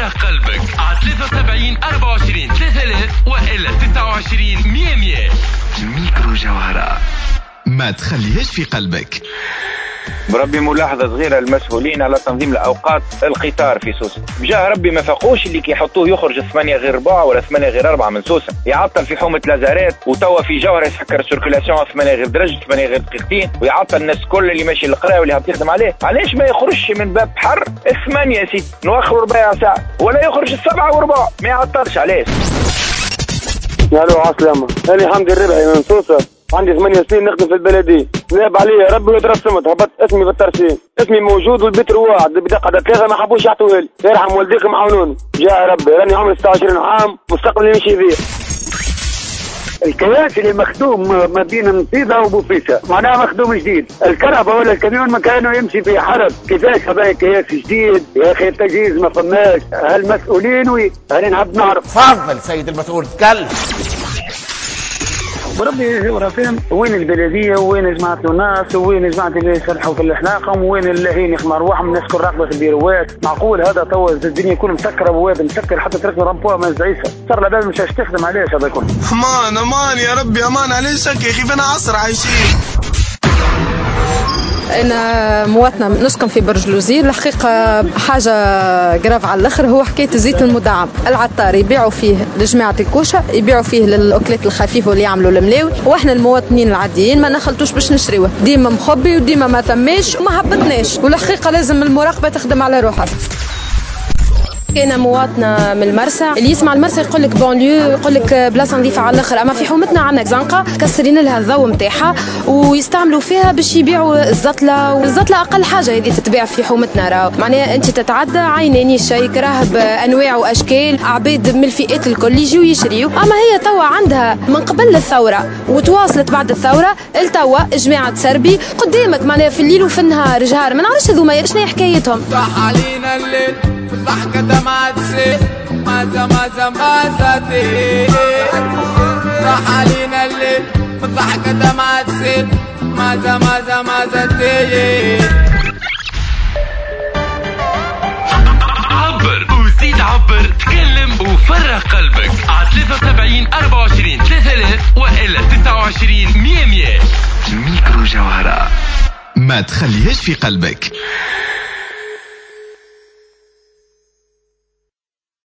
وفرغ قلبك على 73 24 3000 وإلا 29 100. ميكرو جوهرة، ما تخليهاش في قلبك. بربي ملاحظة صغيرة المسؤولين على تنظيم الأوقات القطار في سوسة، بجاه ربي ما فقوش اللي كيحطوه يخرج 8 غير 4 ولا 8 غير 4 من سوسة، يعطل في حومة لازاريت وتوا في جوهرة يسحكر السيركولاسيون 8 غير درجة 8 غير دقيقتين، ويعطل الناس كل اللي ماشي للقراءة واللي تخدم عليه. علاش ما يخرجش من باب حر 8 يا سيدي نوخروا ربع ساعة، ولا يخرج 7 وربع ما يعطلش؟ علاش؟ الو عسلامة، أنا حمدي الربعي من سوسة، عندي 8 سنين نخدم في البلدية. ناب عليا ربي ويترسمت، هبط اسمي بالترسيم، اسمي موجود والبيت رواعد بدقة 3 ما حبوش يعطوه لي، يرحم والديكم عاونوني. جاء ربي راني عمري 26 عام، مستقبلي ماشي بيه. الكياس اللي مخدوم ما بين نصيبة وبوفيسة معناها مخدوم جديد. الكرهبة ولا الكاميون ما كانوا يمشي في حرب، كيفاش هذا كياس جديد يا اخي؟ التجهيز ما فماش، هالمسؤولين هل نحب نعرف. تفضل سيد المسؤول تكلم. بربي فهم وين البلديه وين جماعه الناس وين جماعه اللي يسرحوا في الاحلاقهم وين اللاهين يخمر ارواحهم، الناس كل راكبه في البيروات. معقول هذا توا الدنيا كل مسكره بواب مسكر حتى تركب رامبوا ما زعيسه صار العباد مش تخدم. علاش هذا كله؟ امان يا ربي امان. علاش هكا يا اخي؟ فينا عصر عايشين. أنا مواطنة نسكن في برج لوزير. الحقيقة حاجة جراف على الآخر، هو حكاية الزيت المدعم. العطار يبيعوا فيه لجماعة الكوشة، يبيعوا فيه للأكلات الخفيفة واللي يعملوا الملاوي، وإحنا المواطنين العاديين ما نخلطوش باش نشريوه، ديما مخبي وديما ما ثماش وما هبطناش. والحقيقة لازم المراقبة تخدم على روحها. كاينه مواطنه من المرسى، اللي يسمع المرسى يقول لك بونليو، يقول لك بلاصه نظيفه على الاخر، اما في حومتنا عندنا زنقه كسرين لها الضوء نتاعها ويستعملوا فيها باش يبيعوا الزطله، والزطله اقل حاجه هذه تتباع في حومتنا. راهو معناها انت تتعدى عيناني الشيء راه بانواع واشكال، عبيد من الفئات الكل يجيو يشريوا. اما هي توا عندها من قبل الثوره وتواصلت بعد الثوره التوا جماعه سربي قدامك معناها في الليل وفي النهار جهار، ما نعرفش هذوما شنو حكايتهم. صح علينا الليل الضحكة دمعت سيل مازا تيل، صح علينا الليل الضحكة دمعت سيل مازا تيل. عبر وزيد عبر، تكلم وفرغ قلبك على 73 24 3000 وإلا 29 100. ميكرو جوهرة، ما تخليهاش في قلبك.